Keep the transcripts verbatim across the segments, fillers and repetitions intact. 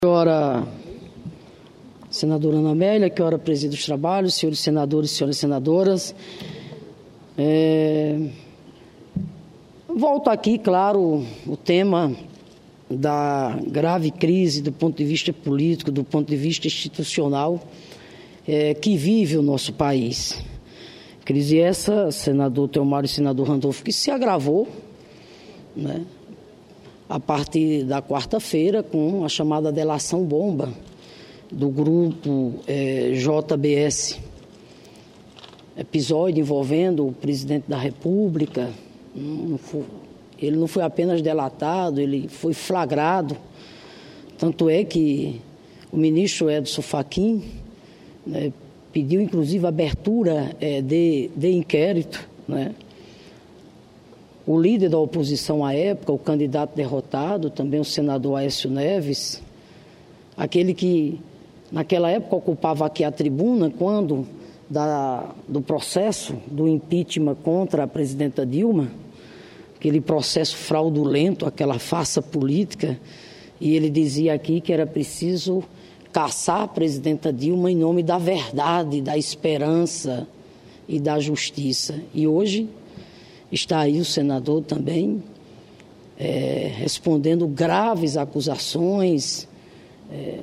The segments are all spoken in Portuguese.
Senhora senadora Ana Amélia, que ora preside os trabalhos, senhores senadores e senhoras senadoras. É... Volto aqui, claro, o tema da grave crise do ponto de vista político, do ponto de vista institucional, é, que vive o nosso país. Crise essa, senador Theomar e senador Randolfo, que se agravou, né, a partir da quarta-feira, com a chamada delação bomba do grupo é, J B S. Episódio envolvendo o presidente da República. Não foi, ele não foi apenas delatado, ele foi flagrado. Tanto é que o ministro Edson Fachin, né, pediu, inclusive, abertura é, de, de inquérito, né? O líder da oposição à época, o candidato derrotado, também o senador Aécio Neves, aquele que, naquela época, ocupava aqui a tribuna, quando da, do processo do impeachment contra a presidenta Dilma, aquele processo fraudulento, aquela farsa política, e ele dizia aqui que era preciso caçar a presidenta Dilma em nome da verdade, da esperança e da justiça. E hoje está aí o senador também é, respondendo graves acusações, é,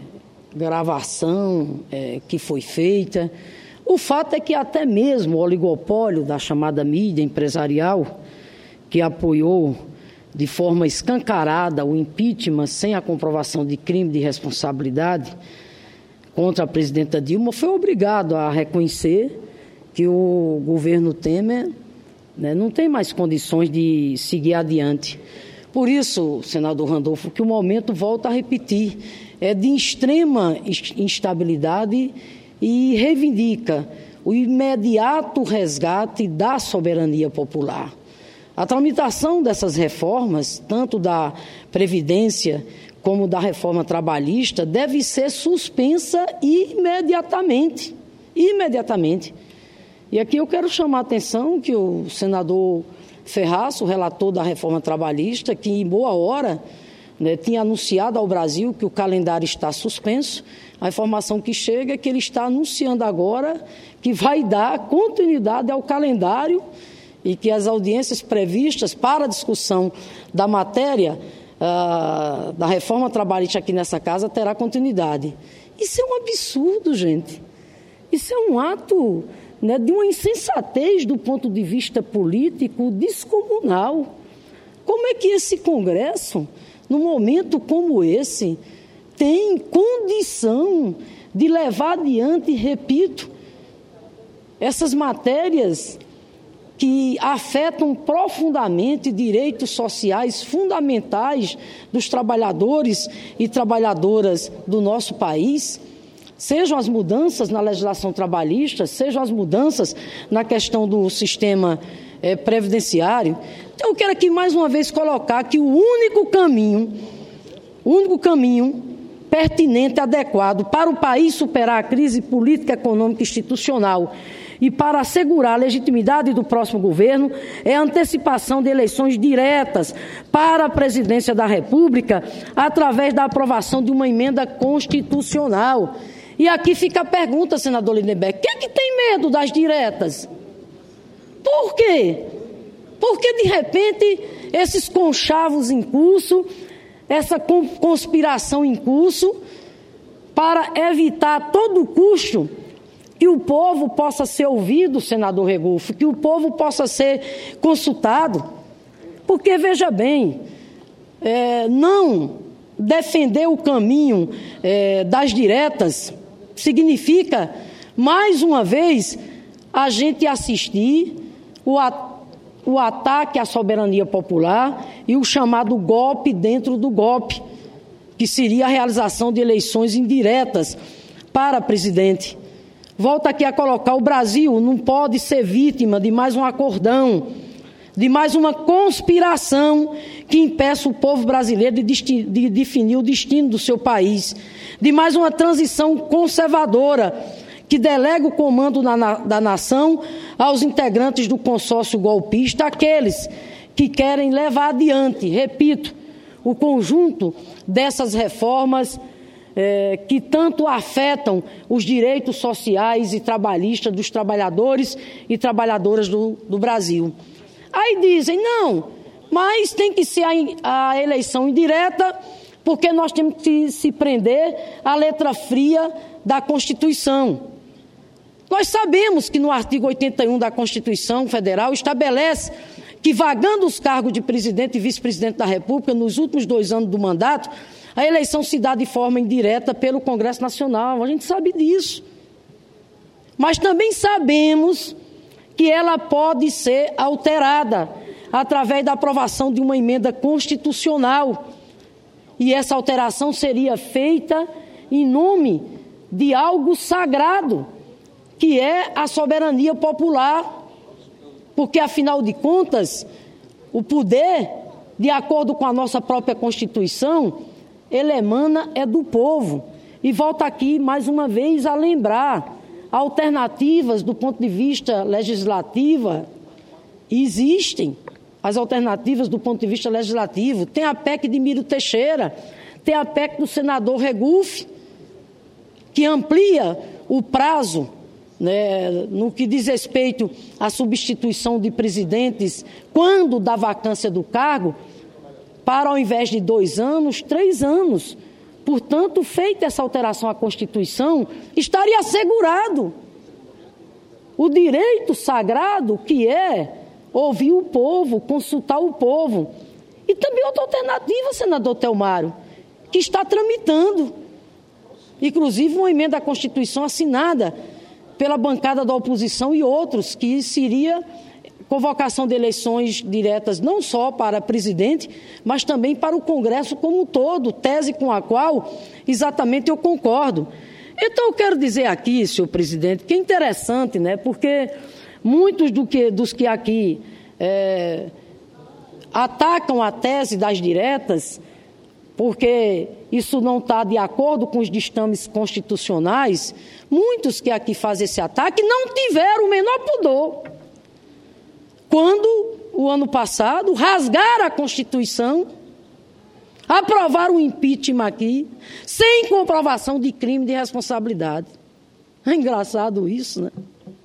gravação é, que foi feita. O fato é que até mesmo o oligopólio da chamada mídia empresarial, que apoiou de forma escancarada o impeachment sem a comprovação de crime de responsabilidade contra a presidenta Dilma, foi obrigado a reconhecer que o governo Temer, né, não tem mais condições de seguir adiante. Por isso, senador Randolfo, que o momento, volta a repetir, é de extrema instabilidade e reivindica o imediato resgate da soberania popular. A tramitação dessas reformas, tanto da Previdência como da reforma trabalhista, deve ser suspensa imediatamente. Imediatamente. E aqui eu quero chamar a atenção que o senador Ferraz, o relator da reforma trabalhista, que em boa hora, né, tinha anunciado ao Brasil que o calendário está suspenso. A informação que chega é que ele está anunciando agora que vai dar continuidade ao calendário e que as audiências previstas para a discussão da matéria uh, da reforma trabalhista aqui nessa casa terá continuidade. Isso é um absurdo, gente. Isso é um ato, né, de uma insensatez do ponto de vista político descomunal. Como é que esse Congresso, num momento como esse, tem condição de levar adiante, repito, essas matérias que afetam profundamente direitos sociais fundamentais dos trabalhadores e trabalhadoras do nosso país? Sejam as mudanças na legislação trabalhista, sejam as mudanças na questão do sistema eh, previdenciário. Então, eu quero aqui mais uma vez colocar que o único caminho, o único caminho pertinente, adequado para o país superar a crise política, econômica e institucional e para assegurar a legitimidade do próximo governo é a antecipação de eleições diretas para a presidência da República através da aprovação de uma emenda constitucional. E aqui fica a pergunta, senador Lindenberg, quem é que tem medo das diretas? Por quê? Porque, de repente, esses conchavos em curso, essa conspiração em curso, para evitar a todo custo que o povo possa ser ouvido, senador Regulfo, que o povo possa ser consultado. Porque, veja bem, é, não defender o caminho é, das diretas significa, mais uma vez, a gente assistir o, a, o ataque à soberania popular e o chamado golpe dentro do golpe, que seria a realização de eleições indiretas para presidente. Volto aqui a colocar, o Brasil não pode ser vítima de mais um acordão, de mais uma conspiração que impeça o povo brasileiro de, de definir o destino do seu país, de mais uma transição conservadora que delega o comando na, na, da nação aos integrantes do consórcio golpista, aqueles que querem levar adiante, repito, o conjunto dessas reformas é, que tanto afetam os direitos sociais e trabalhistas dos trabalhadores e trabalhadoras do, do Brasil. Aí dizem, não, mas tem que ser a, a eleição indireta, porque nós temos que se prender à letra fria da Constituição. Nós sabemos que no artigo oitenta e um da Constituição Federal estabelece que, vagando os cargos de presidente e vice-presidente da República nos últimos dois anos do mandato, a eleição se dá de forma indireta pelo Congresso Nacional. A gente sabe disso. Mas também sabemos que ela pode ser alterada através da aprovação de uma emenda constitucional. E essa alteração seria feita em nome de algo sagrado, que é a soberania popular. Porque, afinal de contas, o poder, de acordo com a nossa própria Constituição, ele emana é do povo. E volto aqui, mais uma vez, a lembrar, alternativas do ponto de vista legislativo existem. As alternativas do ponto de vista legislativo. Tem a P E C de Miro Teixeira, tem a P E C do senador Regufe, que amplia o prazo, né, no que diz respeito à substituição de presidentes quando da vacância do cargo, para, ao invés de dois anos, três anos. Portanto, feita essa alteração à Constituição, estaria assegurado o direito sagrado que é ouvir o povo, consultar o povo. E também outra alternativa, senador Telmário, que está tramitando, inclusive uma emenda à Constituição assinada pela bancada da oposição e outros, que seria convocação de eleições diretas não só para presidente, mas também para o Congresso como um todo, tese com a qual exatamente eu concordo. Então eu quero dizer aqui, senhor presidente, que é interessante, né, porque muitos do que, dos que aqui é, atacam a tese das diretas, porque isso não está de acordo com os ditames constitucionais, muitos que aqui fazem esse ataque não tiveram o menor pudor. Quando, o ano passado, rasgaram a Constituição, aprovaram o impeachment aqui, sem comprovação de crime de responsabilidade. É engraçado isso, né?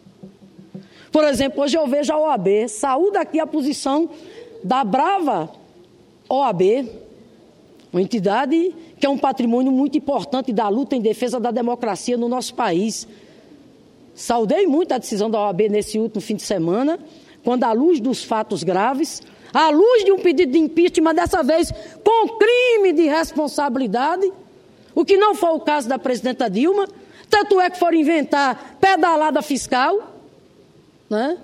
Por exemplo, hoje eu vejo a O A B, saúda aqui a posição da brava O A B, uma entidade que é um patrimônio muito importante da luta em defesa da democracia no nosso país. Saudei muito a decisão da O A B nesse último fim de semana, quando, à luz dos fatos graves, à luz de um pedido de impeachment, dessa vez com crime de responsabilidade, o que não foi o caso da presidenta Dilma, tanto é que foram inventar pedalada fiscal, né?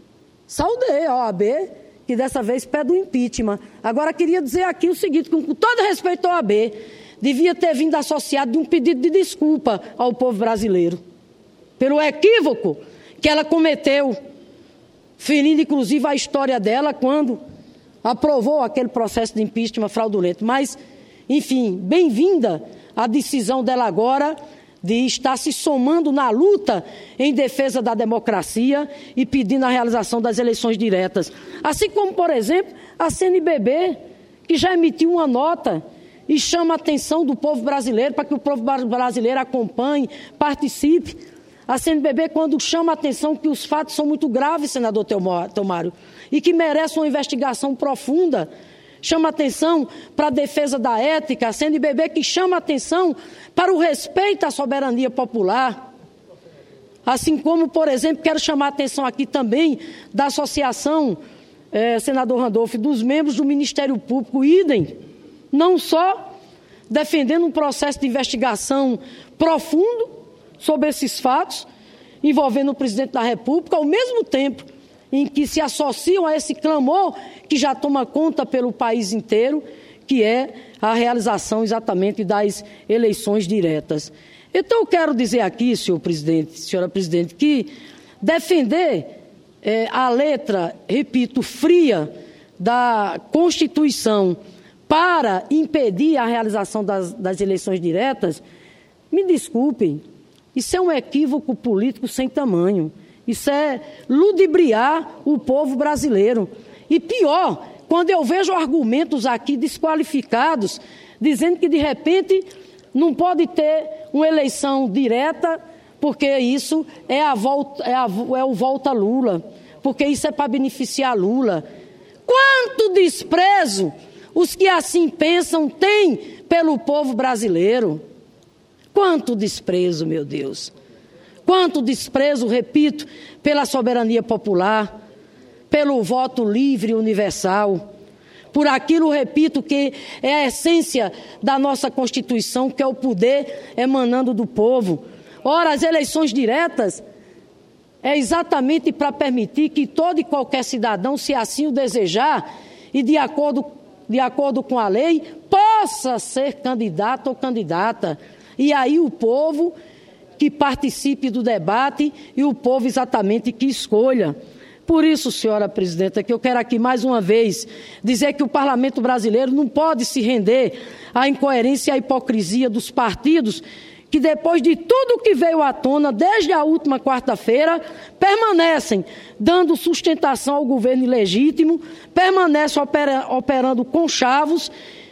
Saudei a O A B, que dessa vez pede o impeachment. Agora, queria dizer aqui o seguinte, com todo respeito à O A B, devia ter vindo associado de um pedido de desculpa ao povo brasileiro, pelo equívoco que ela cometeu, ferindo inclusive a história dela quando aprovou aquele processo de impeachment fraudulento. Mas, enfim, bem-vinda a decisão dela agora de estar se somando na luta em defesa da democracia e pedindo a realização das eleições diretas. Assim como, por exemplo, a C N B B, que já emitiu uma nota e chama a atenção do povo brasileiro para que o povo brasileiro acompanhe, participe. A C N B B, quando chama a atenção que os fatos são muito graves, senador Telmário, e que merecem uma investigação profunda, chama a atenção para a defesa da ética, a C N B B que chama a atenção para o respeito à soberania popular. Assim como, por exemplo, quero chamar a atenção aqui também da associação, eh, senador Randolfo, dos membros do Ministério Público, idem, não só defendendo um processo de investigação profundo sobre esses fatos, envolvendo o presidente da República, ao mesmo tempo em que se associam a esse clamor que já toma conta pelo país inteiro, que é a realização exatamente das eleições diretas. Então, eu quero dizer aqui, senhor presidente, senhora presidente, que defender eh, a letra, repito, fria da Constituição para impedir a realização das, das eleições diretas, me desculpem, isso é um equívoco político sem tamanho. Isso é ludibriar o povo brasileiro. E pior, quando eu vejo argumentos aqui desqualificados, dizendo que, de repente, não pode ter uma eleição direta, porque isso é, a volta, é, a, é o volta Lula, porque isso é para beneficiar Lula. Quanto desprezo os que assim pensam têm pelo povo brasileiro? Quanto desprezo, meu Deus! Quanto desprezo, repito, pela soberania popular, pelo voto livre e universal, por aquilo, repito, que é a essência da nossa Constituição, que é o poder emanando do povo. Ora, as eleições diretas é exatamente para permitir que todo e qualquer cidadão, se assim o desejar, e de acordo, de acordo com a lei, possa ser candidato ou candidata. E aí o povo que participe do debate e o povo exatamente que escolha. Por isso, senhora presidenta, que eu quero aqui mais uma vez dizer que o parlamento brasileiro não pode se render à incoerência e à hipocrisia dos partidos que, depois de tudo que veio à tona desde a última quarta-feira, permanecem dando sustentação ao governo ilegítimo, permanecem opera, operando conchavos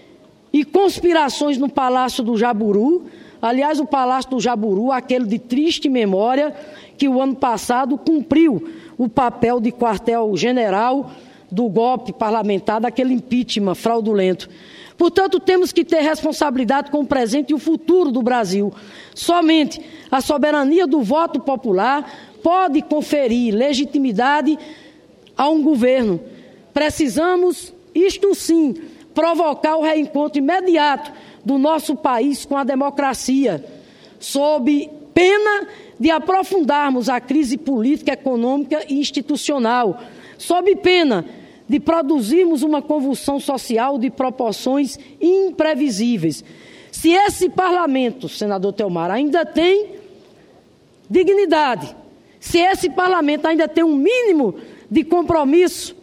e conspirações no Palácio do Jaburu. Aliás, o Palácio do Jaburu, aquele de triste memória, que o ano passado cumpriu o papel de quartel-general do golpe parlamentar, daquele impeachment fraudulento. Portanto, temos que ter responsabilidade com o presente e o futuro do Brasil. Somente a soberania do voto popular pode conferir legitimidade a um governo. Precisamos, isto sim, provocar o reencontro imediato do nosso país com a democracia, sob pena de aprofundarmos a crise política, econômica e institucional, sob pena de produzirmos uma convulsão social de proporções imprevisíveis. Se esse parlamento, senador Telmar, ainda tem dignidade, se esse parlamento ainda tem um mínimo de compromisso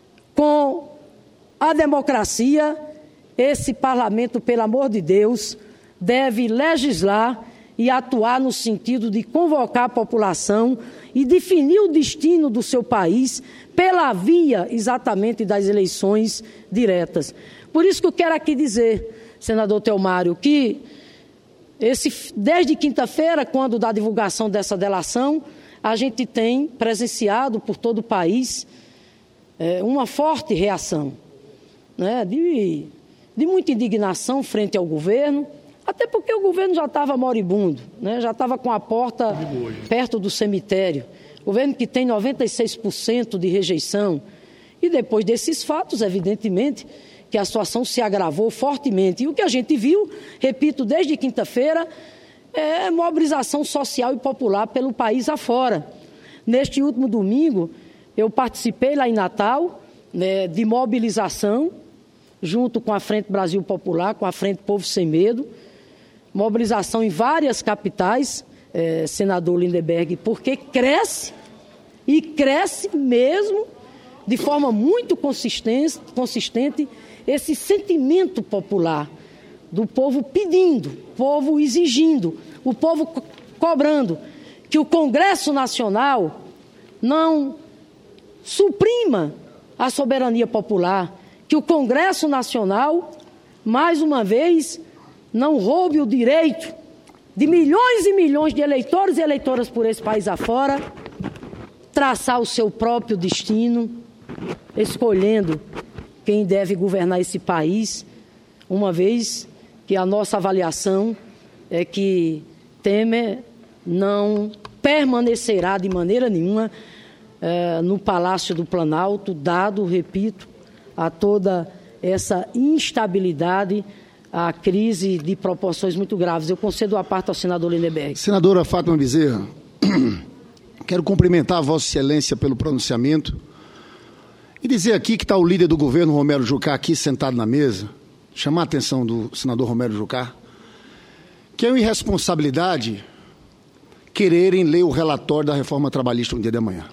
com a democracia, esse parlamento, pelo amor de Deus, deve legislar e atuar no sentido de convocar a população e definir o destino do seu país pela via exatamente das eleições diretas. Por isso que eu quero aqui dizer, senador Telmário, que esse, desde quinta-feira, quando da divulgação dessa delação, a gente tem presenciado por todo o país é, uma forte reação, né, de, de muita indignação frente ao governo, até porque o governo já estava moribundo, né? Já estava com a porta perto do cemitério. Governo que tem noventa e seis por cento de rejeição. E depois desses fatos, evidentemente, que a situação se agravou fortemente. E o que a gente viu, repito, desde quinta-feira, é mobilização social e popular pelo país afora. Neste último domingo, eu participei lá em Natal, né, de mobilização, junto com a Frente Brasil Popular, com a Frente Povo Sem Medo, mobilização em várias capitais, eh, senador Lindenberg, porque cresce, e cresce mesmo, de forma muito consistente, consistente, esse sentimento popular do povo pedindo, povo exigindo, o povo co- cobrando que o Congresso Nacional não suprima a soberania popular, que o Congresso Nacional, mais uma vez, não roube o direito de milhões e milhões de eleitores e eleitoras por esse país afora, traçar o seu próprio destino, escolhendo quem deve governar esse país, uma vez que a nossa avaliação é que Temer não permanecerá de maneira nenhuma eh, no Palácio do Planalto, dado, repito, a toda essa instabilidade, a crise de proporções muito graves. Eu concedo a parte ao senador Lindenberg. Senadora Fátima Bezerra, quero cumprimentar a Vossa Excelência pelo pronunciamento e dizer aqui que está o líder do governo, Romero Jucá, aqui sentado na mesa, chamar a atenção do senador Romero Jucá, que é uma irresponsabilidade quererem ler o relatório da reforma trabalhista no dia de amanhã.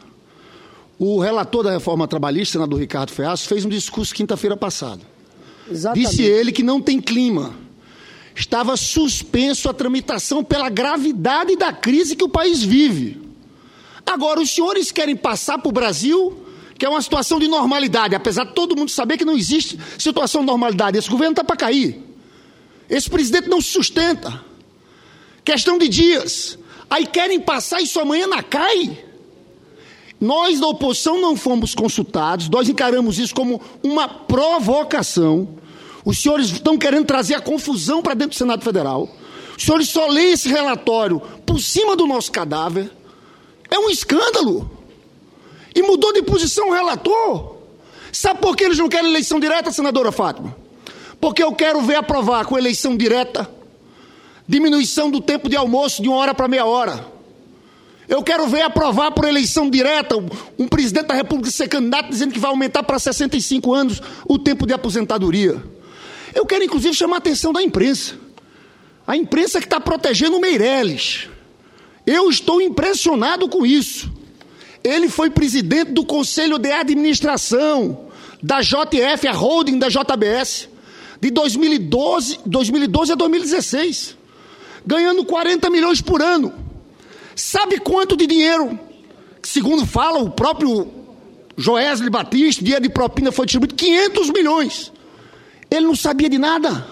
O relator da reforma trabalhista, senador Ricardo Feaço, fez um discurso quinta-feira passada. Exatamente. Disse ele que não tem clima. Estava suspenso a tramitação pela gravidade da crise que o país vive. Agora, os senhores querem passar para o Brasil, que é uma situação de normalidade, apesar de todo mundo saber que não existe situação de normalidade. Esse governo está para cair. Esse presidente não se sustenta. Questão de dias. Aí querem passar isso amanhã na C A I. Nós da oposição não fomos consultados, nós encaramos isso como uma provocação. Os senhores estão querendo trazer a confusão para dentro do Senado Federal. Os senhores só leem esse relatório por cima do nosso cadáver. É um escândalo. E mudou de posição o relator. Sabe por que eles não querem eleição direta, senadora Fátima? Porque eu quero ver aprovar com eleição direta diminuição do tempo de almoço de uma hora para meia hora. Eu quero ver aprovar por eleição direta um presidente da República ser candidato dizendo que vai aumentar para sessenta e cinco anos o tempo de aposentadoria. Eu quero, inclusive, chamar a atenção da imprensa. A imprensa que está protegendo o Meirelles. Eu estou impressionado com isso. Ele foi presidente do Conselho de Administração da J F, a holding da J B S, de dois mil e doze, dois mil e doze a dois mil e dezesseis, ganhando quarenta milhões por ano. Sabe quanto de dinheiro, segundo fala o próprio Joesley Batista, dinheiro de propina foi distribuído? quinhentos milhões. Ele não sabia de nada.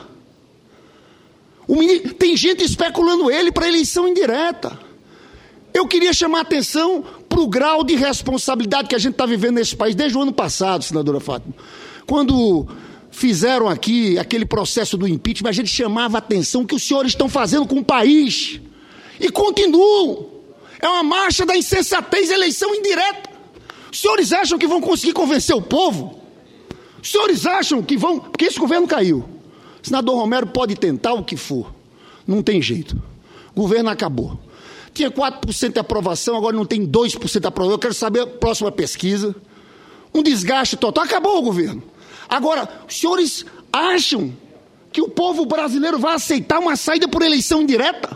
O ministro, tem gente especulando ele para eleição indireta. Eu queria chamar a atenção para o grau de responsabilidade que a gente está vivendo nesse país desde o ano passado, senadora Fátima. Quando fizeram aqui aquele processo do impeachment, a gente chamava a atenção que os senhores estão fazendo com o país. E continuam. É uma marcha da insensatez, eleição indireta. Os senhores acham que vão conseguir convencer o povo? Os senhores acham que vão... Porque esse governo caiu. O senador Romero pode tentar o que for. Não tem jeito. O governo acabou. Tinha quatro por cento de aprovação, agora não tem dois por cento de aprovação. Eu quero saber a próxima pesquisa. Um desgaste total. Acabou o governo. Agora, os senhores acham que o povo brasileiro vai aceitar uma saída por eleição indireta?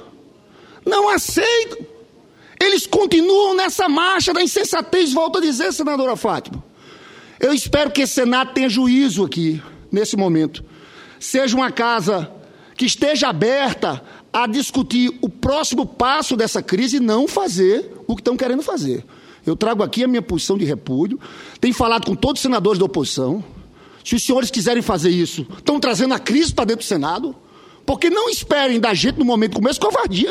Não aceitam. Eles continuam nessa marcha da insensatez, volto a dizer, senadora Fátima. Eu espero que esse Senado tenha juízo aqui, nesse momento. Seja uma casa que esteja aberta a discutir o próximo passo dessa crise e não fazer o que estão querendo fazer. Eu trago aqui a minha posição de repúdio, tenho falado com todos os senadores da oposição. Se os senhores quiserem fazer isso, estão trazendo a crise para dentro do Senado, porque não esperem da gente no momento como esse covardia.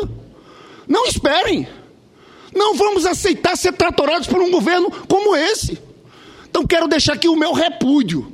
Não esperem. Não vamos aceitar ser tratorados por um governo como esse. Então quero deixar aqui o meu repúdio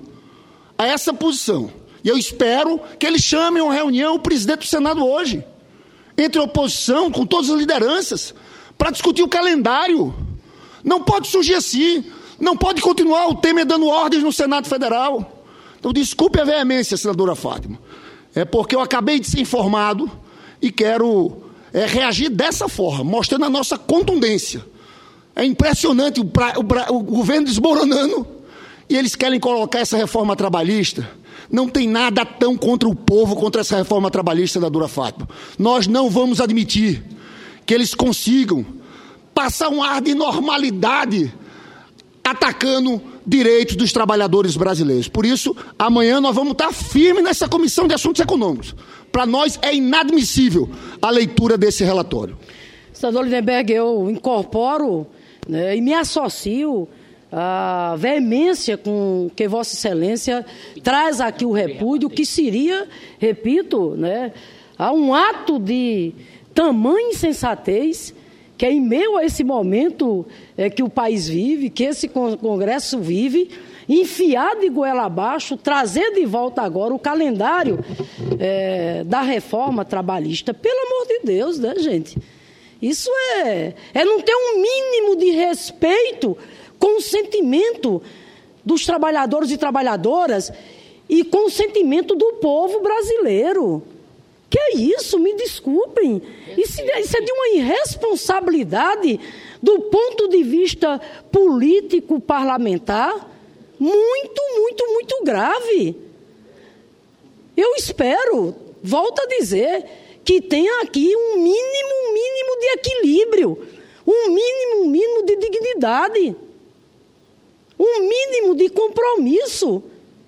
a essa posição. E eu espero que eles chamem uma reunião, o presidente do Senado hoje, entre a oposição, com todas as lideranças, para discutir o calendário. Não pode surgir assim. Não pode continuar o Temer dando ordens no Senado Federal. Então desculpe a veemência, senadora Fátima. É porque eu acabei de ser informado e quero... É reagir dessa forma, mostrando a nossa contundência. É impressionante o, pra, o, pra, o governo desmoronando e eles querem colocar essa reforma trabalhista. Não tem nada tão contra o povo, contra essa reforma trabalhista, senadora Fátima. Nós não vamos admitir que eles consigam passar um ar de normalidade atacando direitos dos trabalhadores brasileiros. Por isso, amanhã nós vamos estar firmes nessa Comissão de Assuntos Econômicos. Para nós é inadmissível a leitura desse relatório. Senador Lindenberg, eu incorporo, né, e me associo à veemência com que Vossa Excelência traz aqui o repúdio, que seria, repito, né, a um ato de tamanha insensatez, que é em meio a esse momento é, que o país vive, que esse Congresso vive, enfiar de goela abaixo, trazer de volta agora o calendário é, da reforma trabalhista. Pelo amor de Deus, né, gente? Isso é, é não ter um mínimo de respeito com o sentimento dos trabalhadores e trabalhadoras e com o sentimento do povo brasileiro. Que é isso? Me desculpem. Isso, isso é de uma irresponsabilidade do ponto de vista político-parlamentar muito, muito, muito grave. Eu espero, volto a dizer, que tenha aqui um mínimo, um mínimo de equilíbrio, um mínimo, um mínimo de dignidade, um mínimo de compromisso,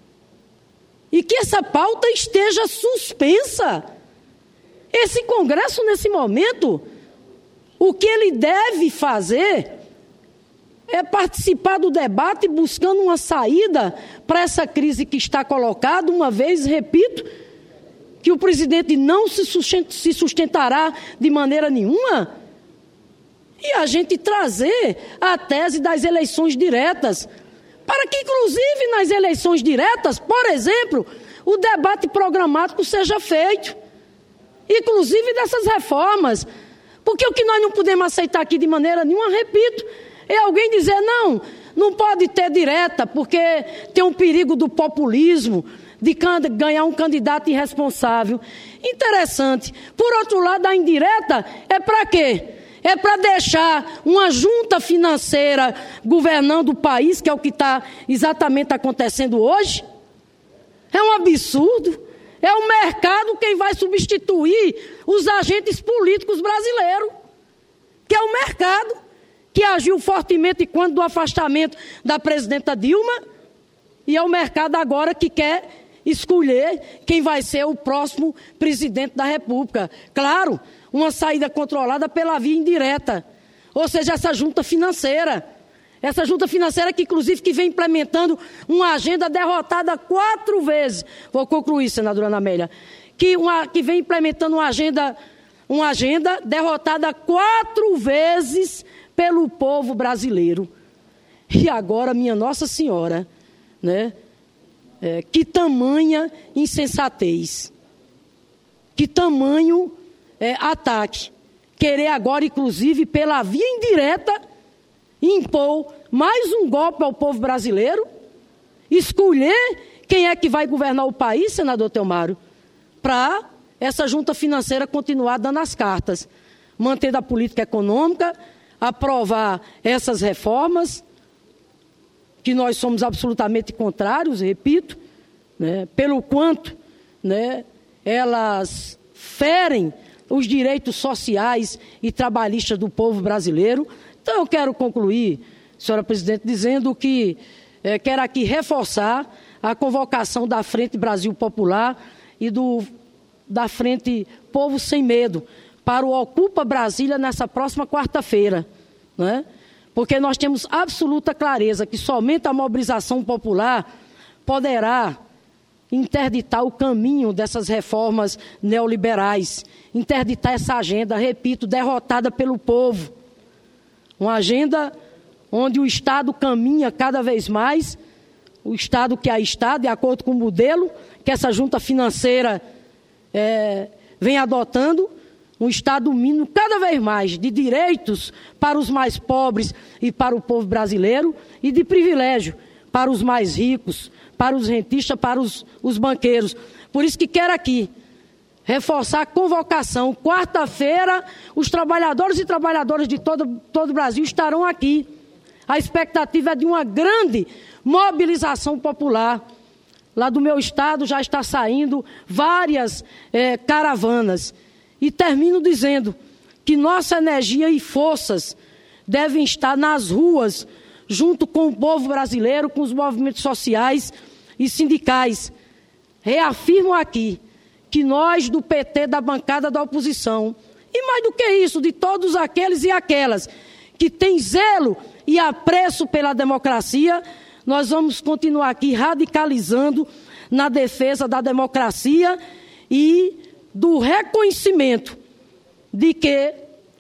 e que essa pauta esteja suspensa. Esse Congresso, nesse momento, o que ele deve fazer é participar do debate buscando uma saída para essa crise que está colocada, uma vez, repito, que o presidente não se sustentará de maneira nenhuma? E a gente trazer a tese das eleições diretas, para que, inclusive, nas eleições diretas, por exemplo, o debate programático seja feito, inclusive dessas reformas. Porque o que nós não podemos aceitar aqui de maneira nenhuma, repito, é alguém dizer, não, não pode ter direta, porque tem um perigo do populismo, de ganhar um candidato irresponsável. Interessante. Por outro lado, a indireta é para quê? É para deixar uma junta financeira governando o país, que é o que está exatamente acontecendo hoje? É um absurdo. É o mercado quem vai substituir os agentes políticos brasileiros, que é o mercado, que agiu fortemente quando do afastamento da presidenta Dilma, e é o mercado agora que quer escolher quem vai ser o próximo presidente da República. Claro, uma saída controlada pela via indireta, ou seja, essa junta financeira. Essa junta financeira que, inclusive, que vem implementando uma agenda derrotada quatro vezes. Vou concluir, senadora Ana Amélia. Que, uma, que vem implementando uma agenda, uma agenda derrotada quatro vezes pelo povo brasileiro. E agora, minha Nossa Senhora, né? É, que tamanha insensatez. Que tamanho é, ataque. Querer agora, inclusive, pela via indireta, impor mais um golpe ao povo brasileiro, escolher quem é que vai governar o país, senador Teomário, para essa junta financeira continuar dando as cartas, mantendo a política econômica, aprovar essas reformas, que nós somos absolutamente contrários, repito, né, pelo quanto, né, elas ferem os direitos sociais e trabalhistas do povo brasileiro. Então, eu quero concluir, senhora presidente, dizendo que é, quero aqui reforçar a convocação da Frente Brasil Popular e do, da Frente Povo Sem Medo para o Ocupa Brasília nessa próxima quarta-feira, né? Porque nós temos absoluta clareza que somente a mobilização popular poderá interditar o caminho dessas reformas neoliberais, interditar essa agenda, repito, derrotada pelo povo. Uma agenda onde o Estado caminha cada vez mais, o Estado que aí está, de acordo com o modelo que essa junta financeira é, vem adotando, um Estado mínimo cada vez mais de direitos para os mais pobres e para o povo brasileiro e de privilégio para os mais ricos, para os rentistas, para os, os banqueiros. Por isso que quero aqui reforçar a convocação. Quarta-feira, os trabalhadores e trabalhadoras de todo, todo o Brasil estarão aqui. A expectativa é de uma grande mobilização popular. Lá do meu estado já está saindo várias eh, caravanas. E termino dizendo que nossa energia e forças devem estar nas ruas, junto com o povo brasileiro, com os movimentos sociais e sindicais. Reafirmo aqui que nós do P T, da bancada da oposição, e mais do que isso, de todos aqueles e aquelas que têm zelo e apreço pela democracia, nós vamos continuar aqui radicalizando na defesa da democracia e do reconhecimento de que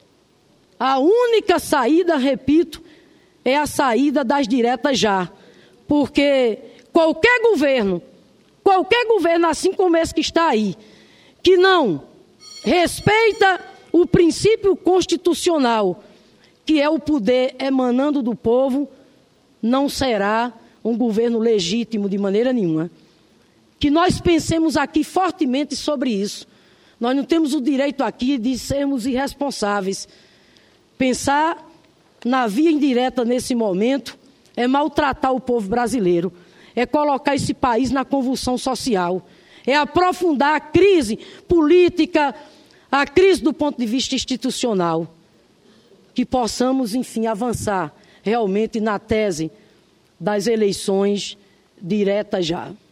a única saída, repito, é a saída das diretas já. Porque qualquer governo, qualquer governo, assim como esse que está aí, que não respeita o princípio constitucional, que é o poder emanando do povo, não será um governo legítimo de maneira nenhuma. Que nós pensemos aqui fortemente sobre isso. Nós não temos o direito aqui de sermos irresponsáveis. Pensar na via indireta nesse momento é maltratar o povo brasileiro, é colocar esse país na convulsão social, é aprofundar a crise política, a crise do ponto de vista institucional. Que possamos, enfim, avançar realmente na tese das eleições diretas já.